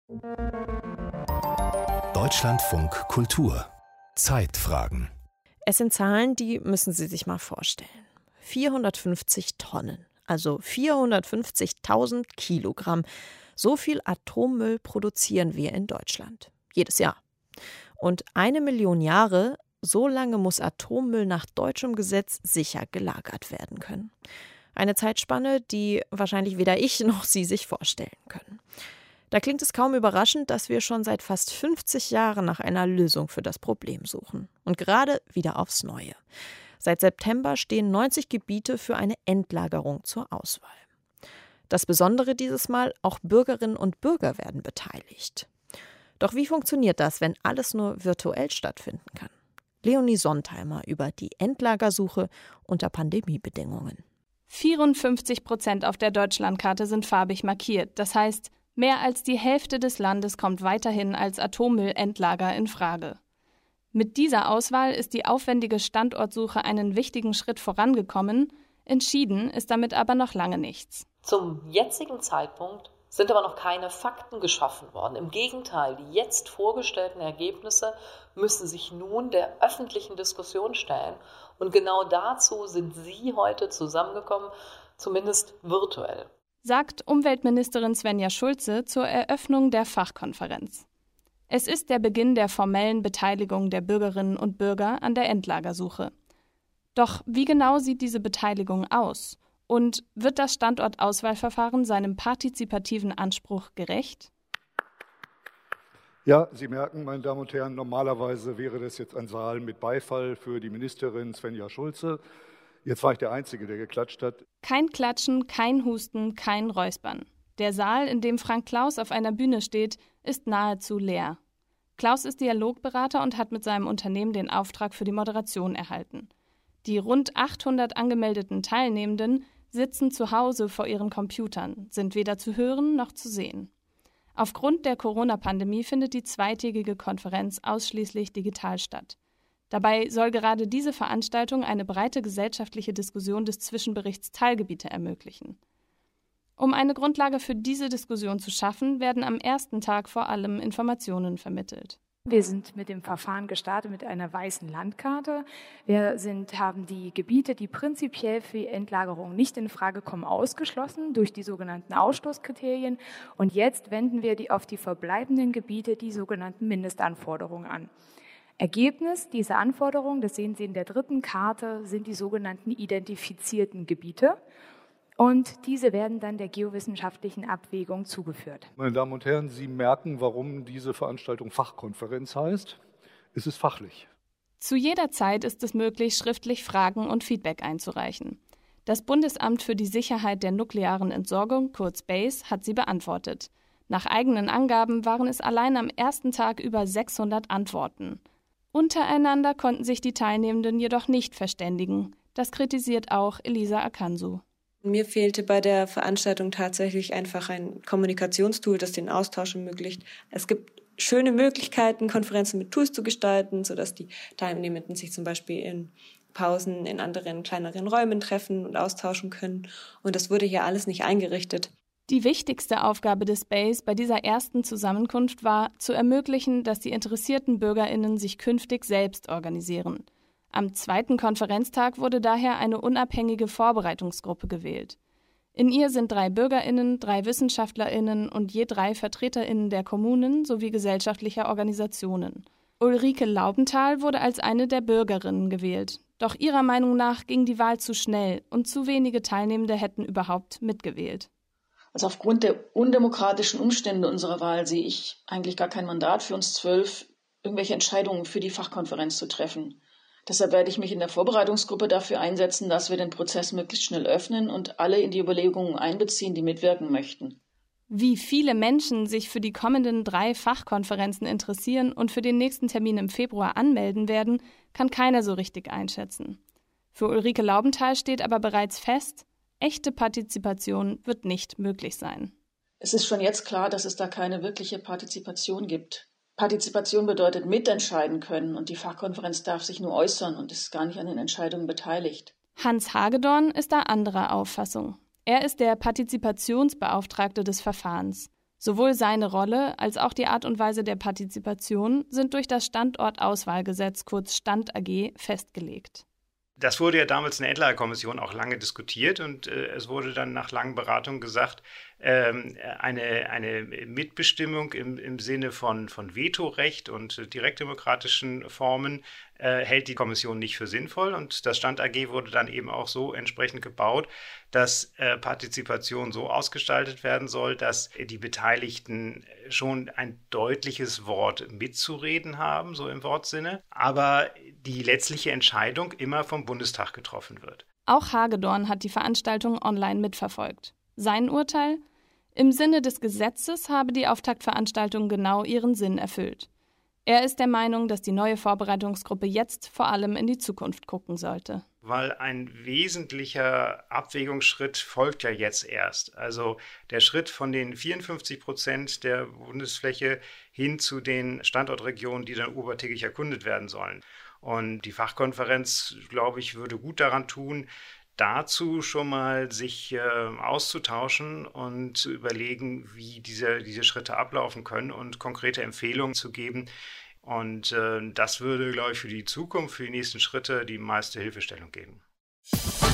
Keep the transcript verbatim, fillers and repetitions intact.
Deutschlandfunk Kultur. Zeitfragen. Es sind Zahlen, die müssen Sie sich mal vorstellen. vierhundertfünfzig Tonnen, also vierhundertfünfzigtausend Kilogramm. So viel Atommüll produzieren wir in Deutschland. Jedes Jahr. Und eine Million Jahre, so lange muss Atommüll nach deutschem Gesetz sicher gelagert werden können. Eine Zeitspanne, die wahrscheinlich weder ich noch Sie sich vorstellen können. Da klingt es kaum überraschend, dass wir schon seit fast fünfzig Jahren nach einer Lösung für das Problem suchen. Und gerade wieder aufs Neue. Seit September stehen neunzig Gebiete für eine Endlagerung zur Auswahl. Das Besondere dieses Mal, auch Bürgerinnen und Bürger werden beteiligt. Doch wie funktioniert das, wenn alles nur virtuell stattfinden kann? Leonie Sontheimer über die Endlagersuche unter Pandemiebedingungen. vierundfünfzig Prozent auf der Deutschlandkarte sind farbig markiert. Das heißt, mehr als die Hälfte des Landes kommt weiterhin als Atommüllendlager in Frage. Mit dieser Auswahl ist die aufwendige Standortsuche einen wichtigen Schritt vorangekommen. Entschieden ist damit aber noch lange nichts. Zum jetzigen Zeitpunkt sind aber noch keine Fakten geschaffen worden. Im Gegenteil, die jetzt vorgestellten Ergebnisse müssen sich nun der öffentlichen Diskussion stellen. Und genau dazu sind Sie heute zusammengekommen, zumindest virtuell, sagt Umweltministerin Svenja Schulze zur Eröffnung der Fachkonferenz. Es ist der Beginn der formellen Beteiligung der Bürgerinnen und Bürger an der Endlagersuche. Doch wie genau sieht diese Beteiligung aus? Und wird das Standortauswahlverfahren seinem partizipativen Anspruch gerecht? Ja, Sie merken, meine Damen und Herren, normalerweise wäre das jetzt ein Saal mit Beifall für die Ministerin Svenja Schulze. Jetzt war ich der Einzige, der geklatscht hat. Kein Klatschen, kein Husten, kein Räuspern. Der Saal, in dem Frank Klaus auf einer Bühne steht, ist nahezu leer. Klaus ist Dialogberater und hat mit seinem Unternehmen den Auftrag für die Moderation erhalten. Die rund achthundert angemeldeten Teilnehmenden sitzen zu Hause vor ihren Computern, sind weder zu hören noch zu sehen. Aufgrund der Corona-Pandemie findet die zweitägige Konferenz ausschließlich digital statt. Dabei soll gerade diese Veranstaltung eine breite gesellschaftliche Diskussion des Zwischenberichts Teilgebiete ermöglichen. Um eine Grundlage für diese Diskussion zu schaffen, werden am ersten Tag vor allem Informationen vermittelt. Wir sind mit dem Verfahren gestartet mit einer weißen Landkarte. Wir sind, haben die Gebiete, die prinzipiell für Endlagerung nicht in Frage kommen, ausgeschlossen durch die sogenannten Ausschlusskriterien. Und jetzt wenden wir die auf die verbleibenden Gebiete die sogenannten Mindestanforderungen an. Ergebnis dieser Anforderungen, das sehen Sie in der dritten Karte, sind die sogenannten identifizierten Gebiete. Und diese werden dann der geowissenschaftlichen Abwägung zugeführt. Meine Damen und Herren, Sie merken, warum diese Veranstaltung Fachkonferenz heißt. Es ist fachlich. Zu jeder Zeit ist es möglich, schriftlich Fragen und Feedback einzureichen. Das Bundesamt für die Sicherheit der nuklearen Entsorgung, kurz B A S E, hat sie beantwortet. Nach eigenen Angaben waren es allein am ersten Tag über sechshundert Antworten. Untereinander konnten sich die Teilnehmenden jedoch nicht verständigen. Das kritisiert auch Elisa Akansu. Mir fehlte bei der Veranstaltung tatsächlich einfach ein Kommunikationstool, das den Austausch ermöglicht. Es gibt schöne Möglichkeiten, Konferenzen mit Tools zu gestalten, sodass die Teilnehmenden sich zum Beispiel in Pausen in anderen, kleineren Räumen treffen und austauschen können. Und das wurde hier alles nicht eingerichtet. Die wichtigste Aufgabe des B A S E bei dieser ersten Zusammenkunft war, zu ermöglichen, dass die interessierten BürgerInnen sich künftig selbst organisieren. Am zweiten Konferenztag wurde daher eine unabhängige Vorbereitungsgruppe gewählt. In ihr sind drei BürgerInnen, drei WissenschaftlerInnen und je drei VertreterInnen der Kommunen sowie gesellschaftlicher Organisationen. Ulrike Laubenthal wurde als eine der Bürgerinnen gewählt. Doch ihrer Meinung nach ging die Wahl zu schnell und zu wenige Teilnehmende hätten überhaupt mitgewählt. Also aufgrund der undemokratischen Umstände unserer Wahl sehe ich eigentlich gar kein Mandat für uns zwölf, irgendwelche Entscheidungen für die Fachkonferenz zu treffen. Deshalb werde ich mich in der Vorbereitungsgruppe dafür einsetzen, dass wir den Prozess möglichst schnell öffnen und alle in die Überlegungen einbeziehen, die mitwirken möchten. Wie viele Menschen sich für die kommenden drei Fachkonferenzen interessieren und für den nächsten Termin im Februar anmelden werden, kann keiner so richtig einschätzen. Für Ulrike Laubenthal steht aber bereits fest, echte Partizipation wird nicht möglich sein. Es ist schon jetzt klar, dass es da keine wirkliche Partizipation gibt. Partizipation bedeutet mitentscheiden können und die Fachkonferenz darf sich nur äußern und ist gar nicht an den Entscheidungen beteiligt. Hans Hagedorn ist da anderer Auffassung. Er ist der Partizipationsbeauftragte des Verfahrens. Sowohl seine Rolle als auch die Art und Weise der Partizipation sind durch das Standortauswahlgesetz, kurz Stand A G, festgelegt. Das wurde ja damals in der Endlagerkommission auch lange diskutiert und äh, es wurde dann nach langen Beratungen gesagt, ähm, eine, eine Mitbestimmung im, im Sinne von, von Vetorecht und äh, direktdemokratischen Formen äh, hält die Kommission nicht für sinnvoll. Und das Stand A G wurde dann eben auch so entsprechend gebaut, dass äh, Partizipation so ausgestaltet werden soll, dass die Beteiligten schon ein deutliches Wort mitzureden haben, so im Wortsinne, aber die letztliche Entscheidung immer vom Bundestag getroffen wird. Auch Hagedorn hat die Veranstaltung online mitverfolgt. Sein Urteil? Im Sinne des Gesetzes habe die Auftaktveranstaltung genau ihren Sinn erfüllt. Er ist der Meinung, dass die neue Vorbereitungsgruppe jetzt vor allem in die Zukunft gucken sollte. Weil ein wesentlicher Abwägungsschritt folgt ja jetzt erst. Also der Schritt von den vierundfünfzig Prozent der Bundesfläche hin zu den Standortregionen, die dann obertägig erkundet werden sollen. Und die Fachkonferenz, glaube ich, würde gut daran tun, dazu schon mal sich äh, auszutauschen und zu überlegen, wie diese, diese Schritte ablaufen können und konkrete Empfehlungen zu geben. Und äh, das würde, glaube ich, für die Zukunft, für die nächsten Schritte die meiste Hilfestellung geben.